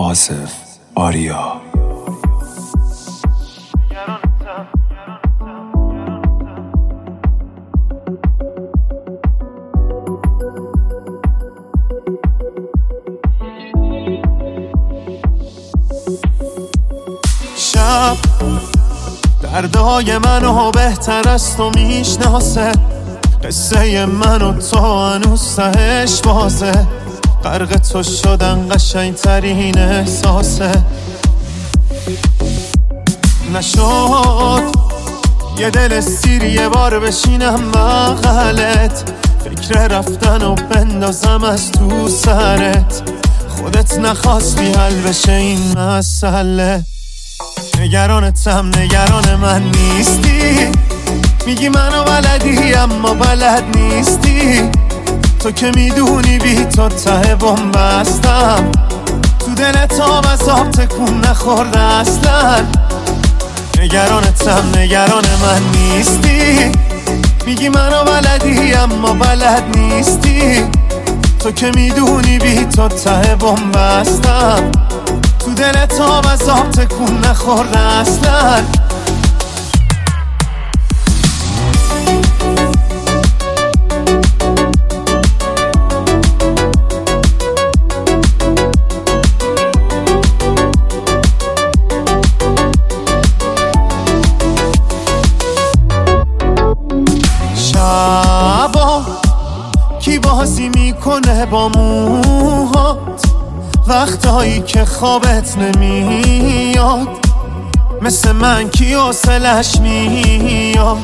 آصف آریا. شب دردای منو بهتر از تو میشناسه، قصه من و تو هنوز تهش بازه، غرق تو شدن قشنگ ترین احساسه. نشد یه دل سیر یه بار بشینم بغلت، فکر رفتن و بندازم از تو سرت، خودت نخواستی حل بشه این مسئله. نگرانتم نگران من نیستی، میگی منو بلدی اما بلد نیستی، تو که میدونی بی تو ته بومبستم، تو دلت آب از آب تکون نخورده اصلا. نگرانتم نگران من نیستی، میگی منو بلدی اما بلد نیستی، تو که میدونی بی تو ته بومبستم، تو دلت آب از آب تکون نخورده اصلا. شبا کی بازی میکنه با موهات، وقتایی که خوابت نمیاد، مثل من کی حوصلش میاد.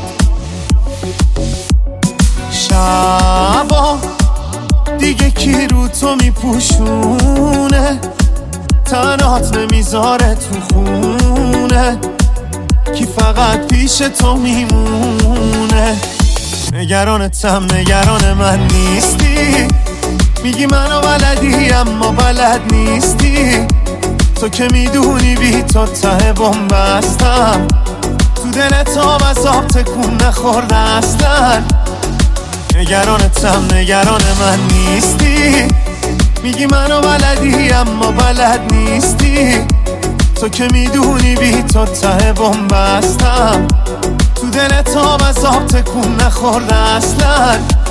شبا دیگه کی رو تو میپوشونه، تنات نمیذاره تو خونه، کی فقط پیش تو میمونه. نگرانتم نگران من نیستی، میگی منو بلدی اما بلد نیستی، تو که میدونی بی تو ته بومبستم، تو دلت آب از آب تکون نخورده اصلا. نگرانتم نگران من نیستی، میگی منو بلدی اما بلد نیستی، تو که میدونی بی تو ته بومبستم، تو دلت آب از آب تکون نخورده اصلا.